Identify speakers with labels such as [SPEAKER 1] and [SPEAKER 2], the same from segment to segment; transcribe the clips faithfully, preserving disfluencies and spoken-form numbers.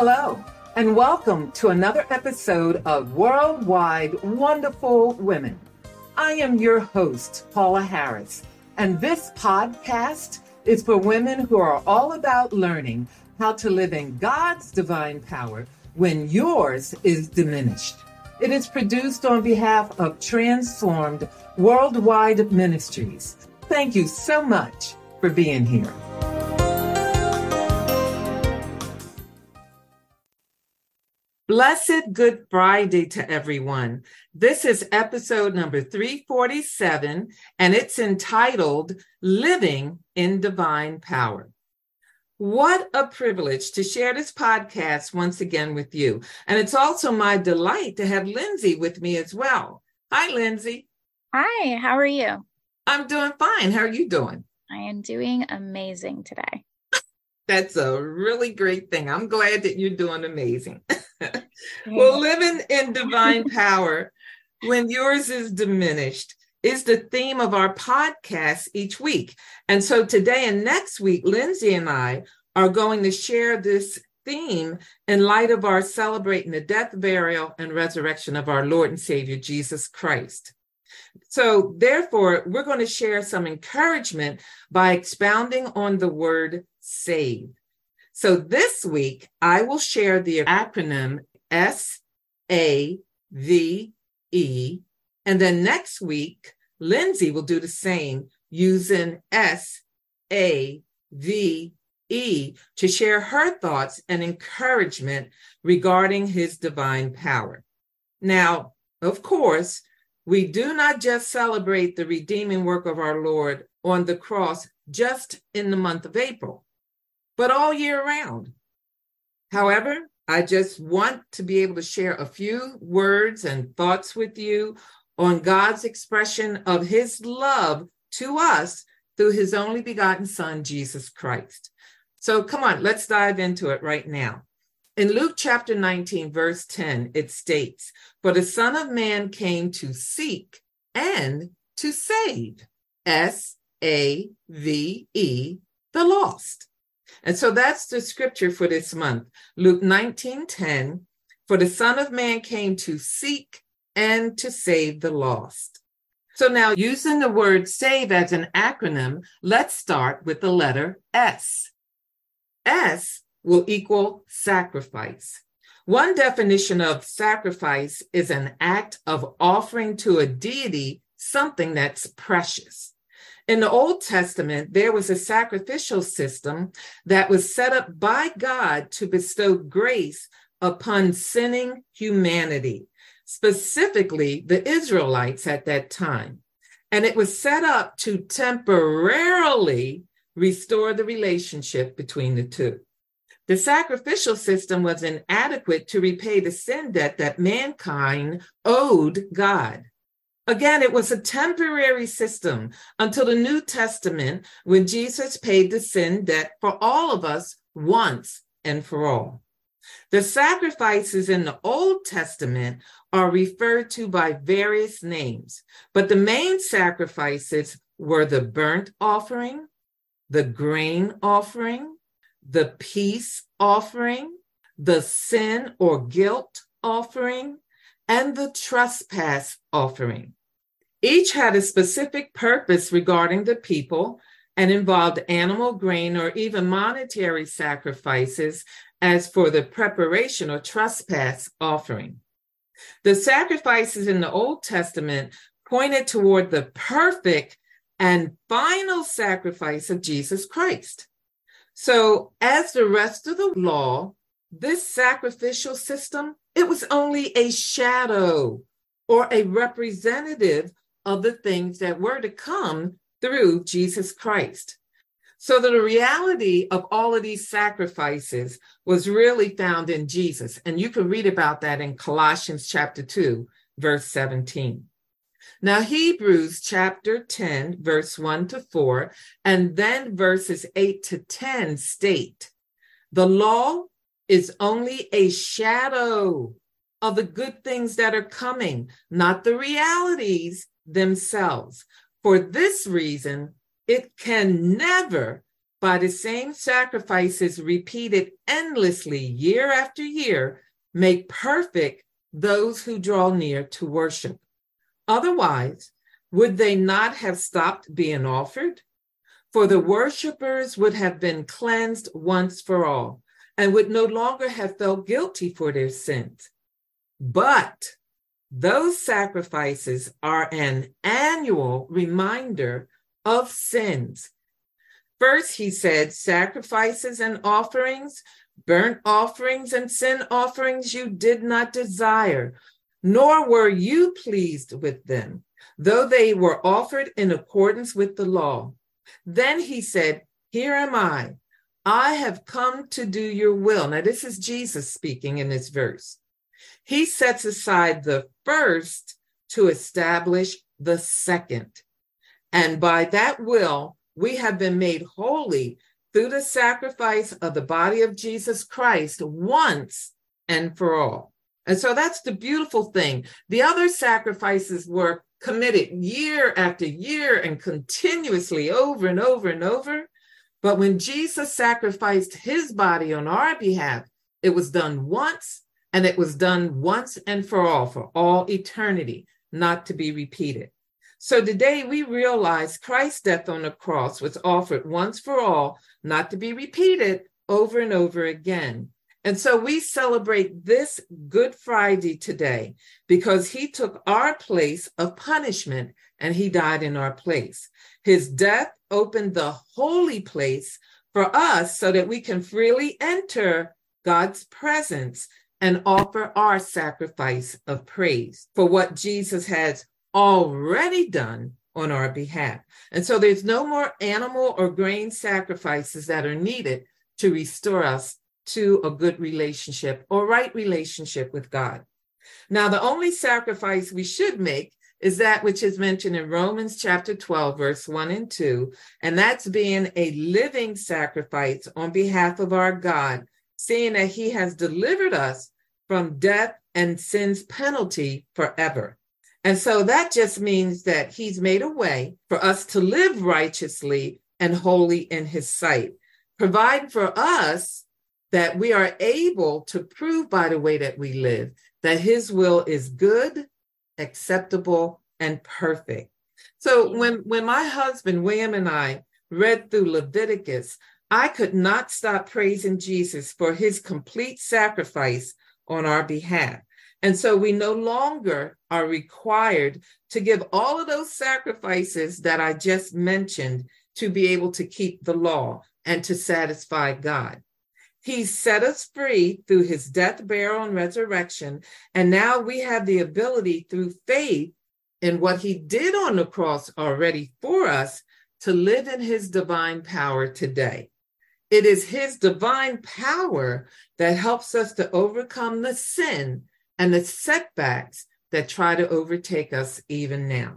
[SPEAKER 1] Hello, and welcome to another episode of Worldwide Wonderful Women. I am your host, Paula Harris, and this podcast is for women who are all about learning how to live in God's divine power when yours is diminished. It is produced on behalf of Transformed Worldwide Ministries. Thank you so much for being here. Blessed Good Friday to everyone. This is episode number three forty-seven, and it's entitled Living in Divine Power. What a privilege to share this podcast once again with you. And it's also my delight to have Lindsay with me as well. Hi, Lindsay.
[SPEAKER 2] Hi, how are you?
[SPEAKER 1] I'm doing fine. How are you doing?
[SPEAKER 2] I am doing amazing today.
[SPEAKER 1] That's a really great thing. I'm glad that you're doing amazing. Well, living in divine power when yours is diminished is the theme of our podcast each week. And so today and next week, Lindsay and I are going to share this theme in light of our celebrating the death, burial, and resurrection of our Lord and Savior, Jesus Christ. So therefore, we're going to share some encouragement by expounding on the word save. So this week, I will share the acronym S A V E, and then next week, Lindsay will do the same using S A V E to share her thoughts and encouragement regarding his divine power. Now, of course, we do not just celebrate the redeeming work of our Lord on the cross just in the month of April, but all year round. However, I just want to be able to share a few words and thoughts with you on God's expression of his love to us through his only begotten Son, Jesus Christ. So come on, let's dive into it right now. In Luke chapter nineteen, verse ten, it states, "For the Son of Man came to seek and to save," S A V E, the lost. And so that's the scripture for this month. Luke nineteen ten, "For the Son of Man came to seek and to save the lost." So now, using the word save as an acronym, let's start with the letter S. S will equal sacrifice. One definition of sacrifice is an act of offering to a deity something that's precious. In the Old Testament, there was a sacrificial system that was set up by God to bestow grace upon sinning humanity, specifically the Israelites at that time. And it was set up to temporarily restore the relationship between the two. The sacrificial system was inadequate to repay the sin debt that mankind owed God. Again, it was a temporary system until the New Testament, when Jesus paid the sin debt for all of us once and for all. The sacrifices in the Old Testament are referred to by various names, but the main sacrifices were the burnt offering, the grain offering, the peace offering, the sin or guilt offering, and the trespass offering. Each had a specific purpose regarding the people and involved animal, grain, or even monetary sacrifices, as for the preparation or trespass offering. The sacrifices in the Old Testament pointed toward the perfect and final sacrifice of Jesus Christ. So as the rest of the law, this sacrificial system, it was only a shadow or a representative of the things that were to come through Jesus Christ. So the reality of all of these sacrifices was really found in Jesus. And you can read about that in Colossians chapter two, verse seventeen. Now, Hebrews chapter ten, verse one to four, and then verses eight to ten state, "The law is only a shadow of the good things that are coming, not the realities themselves. For this reason, it can never, by the same sacrifices repeated endlessly year after year, make perfect those who draw near to worship. Otherwise, would they not have stopped being offered? For the worshipers would have been cleansed once for all and would no longer have felt guilty for their sins. But those sacrifices are an annual reminder of sins. First, he said, sacrifices and offerings, burnt offerings and sin offerings you did not desire, nor were you pleased with them, though they were offered in accordance with the law. Then he said, here am I. I have come to do your will. Now, this is Jesus speaking in this verse. He sets aside the first to establish the second. And by that will, we have been made holy through the sacrifice of the body of Jesus Christ once and for all. And so that's the beautiful thing. The other sacrifices were committed year after year and continuously over and over and over. But when Jesus sacrificed his body on our behalf, it was done once, and it was done once and for all, for all eternity, not to be repeated. So today we realize Christ's death on the cross was offered once for all, not to be repeated over and over again. And so we celebrate this Good Friday today because he took our place of punishment and he died in our place. His death opened the holy place for us so that we can freely enter God's presence and offer our sacrifice of praise for what Jesus has already done on our behalf. And so there's no more animal or grain sacrifices that are needed to restore us to a good relationship or right relationship with God. Now, the only sacrifice we should make is that which is mentioned in Romans chapter twelve, verse one and two, and that's being a living sacrifice on behalf of our God, seeing that he has delivered us from death and sin's penalty forever. And so that just means that he's made a way for us to live righteously and holy in his sight, provide for us that we are able to prove by the way that we live that his will is good, acceptable, and perfect. So when, when my husband, William, and I read through Leviticus, I could not stop praising Jesus for his complete sacrifice on our behalf. And so we no longer are required to give all of those sacrifices that I just mentioned to be able to keep the law and to satisfy God. He set us free through his death, burial, and resurrection. And now we have the ability through faith in what he did on the cross already for us to live in his divine power today. It is his divine power that helps us to overcome the sin and the setbacks that try to overtake us even now.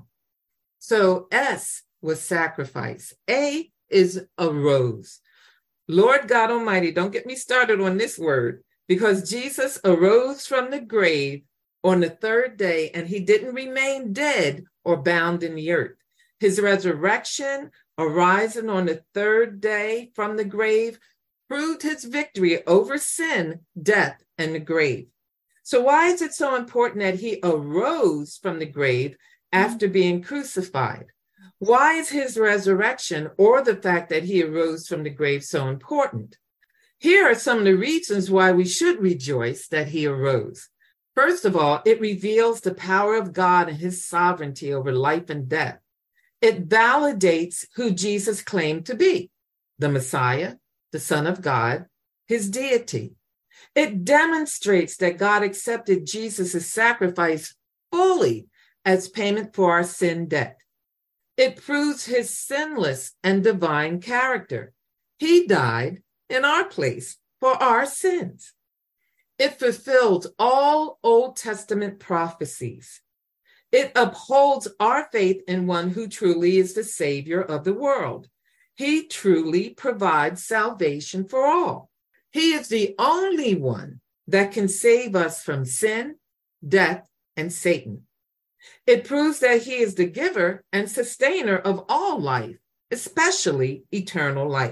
[SPEAKER 1] So S was sacrifice. A is arose. Lord God Almighty, don't get me started on this word, because Jesus arose from the grave on the third day, and he didn't remain dead or bound in the earth. His resurrection, arising on the third day from the grave, proved his victory over sin, death, and the grave. So why is it so important that he arose from the grave after being crucified? Why is his resurrection, or the fact that he arose from the grave, so important? Here are some of the reasons why we should rejoice that he arose. First of all, it reveals the power of God and his sovereignty over life and death. It validates who Jesus claimed to be, the Messiah, the Son of God, his deity. It demonstrates that God accepted Jesus' sacrifice fully as payment for our sin debt. It proves his sinless and divine character. He died in our place for our sins. It fulfills all Old Testament prophecies. It upholds our faith in one who truly is the Savior of the world. He truly provides salvation for all. He is the only one that can save us from sin, death, and Satan. It proves that he is the giver and sustainer of all life, especially eternal life.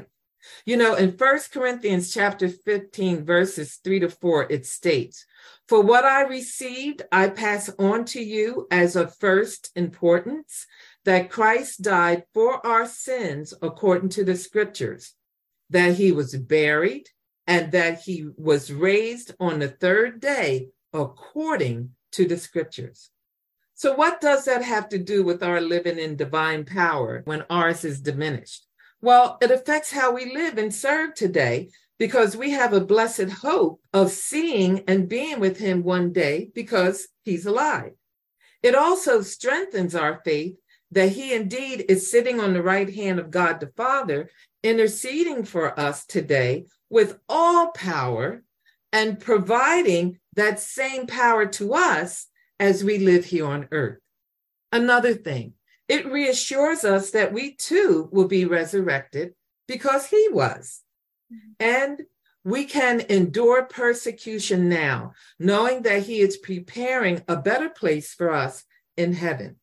[SPEAKER 1] You know, in First Corinthians chapter fifteen, verses three to four, it states, "For what I received, I pass on to you as of first importance, that Christ died for our sins according to the scriptures, that he was buried, and that he was raised on the third day according to the scriptures." So what does that have to do with our living in divine power when ours is diminished? Well, it affects how we live and serve today, because we have a blessed hope of seeing and being with him one day because he's alive. It also strengthens our faith that he indeed is sitting on the right hand of God the Father, interceding for us today with all power and providing that same power to us as we live here on earth. Another thing, it reassures us that we too will be resurrected because he was. And we can endure persecution now, knowing that he is preparing a better place for us in heaven.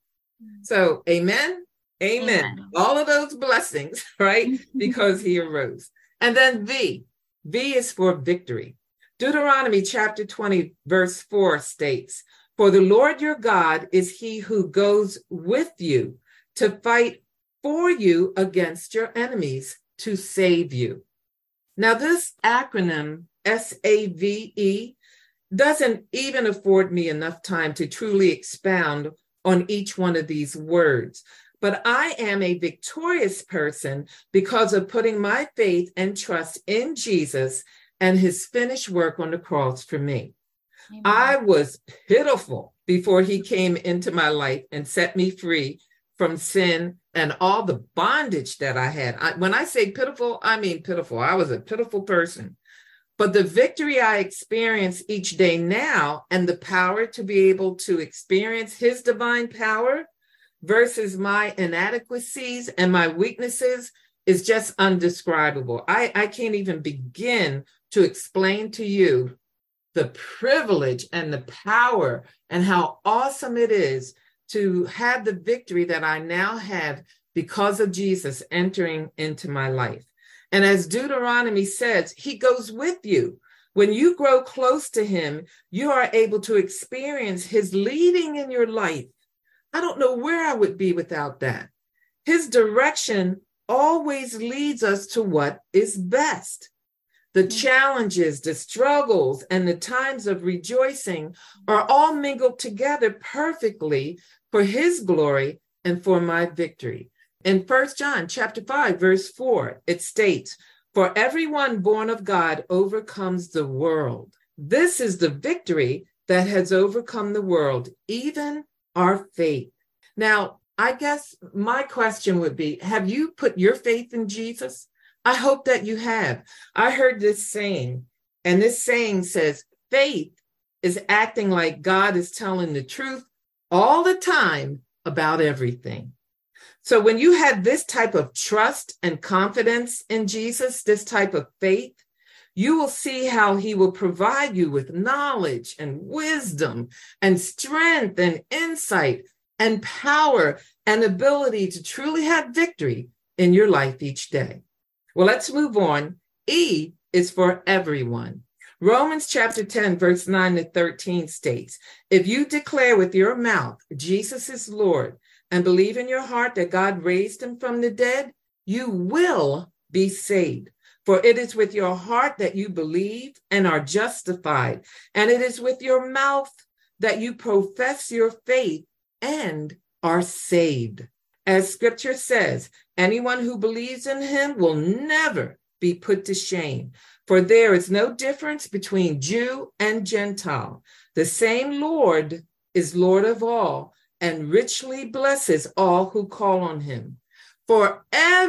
[SPEAKER 1] So, amen, amen. Amen. All of those blessings, right? Because he arose. And then V, V is for victory. Deuteronomy chapter twenty, verse four states, "For the Lord your God is he who goes with you to fight for you against your enemies, to save you." Now, this acronym, S A V E, doesn't even afford me enough time to truly expound on each one of these words. But I am a victorious person because of putting my faith and trust in Jesus and his finished work on the cross for me. Amen. I was pitiful before he came into my life and set me free from sin and all the bondage that I had. I, when I say pitiful, I mean pitiful. I was a pitiful person. But the victory I experience each day now, and the power to be able to experience his divine power versus my inadequacies and my weaknesses, is just undescribable. I, I can't even begin to explain to you the privilege and the power and how awesome it is to have the victory that I now have because of Jesus entering into my life. And as Deuteronomy says, he goes with you. When you grow close to him, you are able to experience his leading in your life. I don't know where I would be without that. His direction always leads us to what is best. The challenges, the struggles, and the times of rejoicing are all mingled together perfectly for his glory and for my victory. In First John chapter five, verse four, it states, "For everyone born of God overcomes the world. This is the victory that has overcome the world, even our faith." Now, I guess my question would be, have you put your faith in Jesus? I hope that you have. I heard this saying, and this saying says, faith is acting like God is telling the truth all the time about everything. So when you have this type of trust and confidence in Jesus, this type of faith, you will see how he will provide you with knowledge and wisdom and strength and insight and power and ability to truly have victory in your life each day. Well, let's move on. E is for everyone. Romans chapter ten, verse nine to thirteen states, "If you declare with your mouth Jesus is Lord and believe in your heart that God raised him from the dead, you will be saved. For it is with your heart that you believe and are justified, and it is with your mouth that you profess your faith and are saved. As scripture says, anyone who believes in him will never be put to shame. For there is no difference between Jew and Gentile. The same Lord is Lord of all and richly blesses all who call on him. For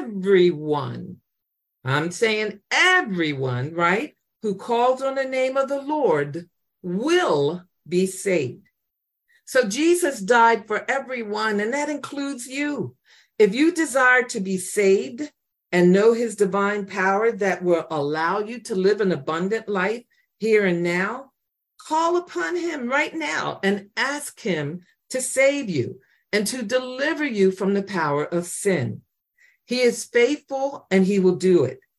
[SPEAKER 1] everyone, I'm saying everyone, right, who calls on the name of the Lord will be saved." So Jesus died for everyone, and that includes you. If you desire to be saved and know his divine power that will allow you to live an abundant life here and now, call upon him right now and ask him to save you and to deliver you from the power of sin. He is faithful and he will do it.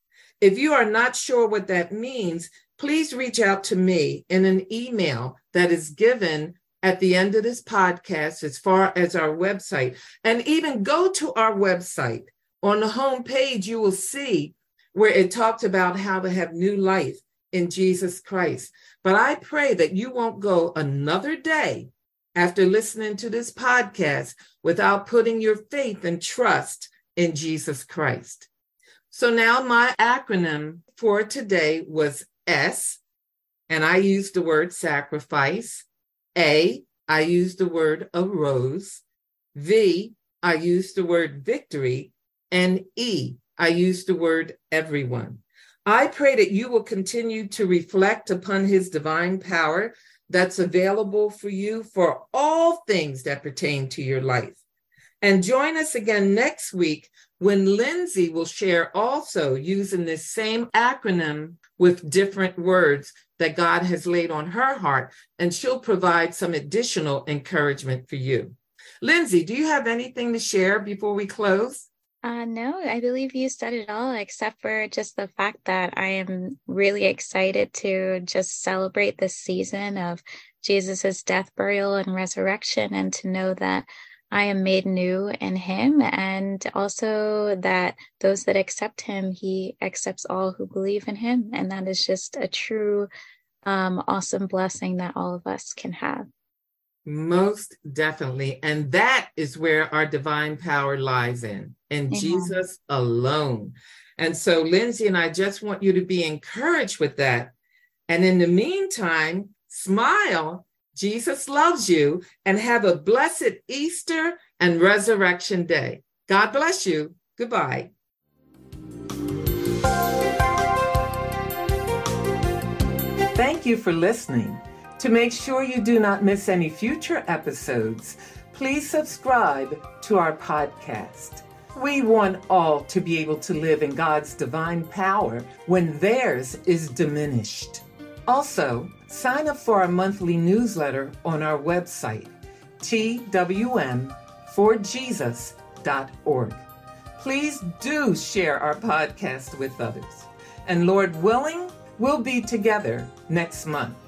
[SPEAKER 1] If you are not sure what that means, please reach out to me in an email that is given at the end of this podcast as far as our website. And even go to our website. On the home page, you will see where it talks about how to have new life in Jesus Christ. But I pray that you won't go another day after listening to this podcast without putting your faith and trust in Jesus Christ. So now my acronym for today was S, and I used the word sacrifice. A, I used the word arose. V, I used the word victory. And E, I used the word everyone. I pray that you will continue to reflect upon his divine power that's available for you for all things that pertain to your life. And join us again next week when Lindsay will share also using this same acronym with different words that God has laid on her heart, and she'll provide some additional encouragement for you. Lindsay, do you have anything to share before we close?
[SPEAKER 2] Uh, no, I believe you said it all, except for just the fact that I am really excited to just celebrate this season of Jesus's death, burial, and resurrection, and to know that I am made new in him, and also that those that accept him, he accepts all who believe in him. And that is just a true, um, awesome blessing that all of us can have.
[SPEAKER 1] Most definitely. And that is where our divine power lies in, in Amen. Jesus alone. And so, Lindsay and I just want you to be encouraged with that. And in the meantime, smile. Jesus loves you, and have a blessed Easter and Resurrection Day. God bless you. Goodbye. Thank you for listening. To make sure you do not miss any future episodes, please subscribe to our podcast. We want all to be able to live in God's divine power when theirs is diminished. Also, sign up for our monthly newsletter on our website, T W M for Jesus dot org. Please do share our podcast with others. And Lord willing, we'll be together next month.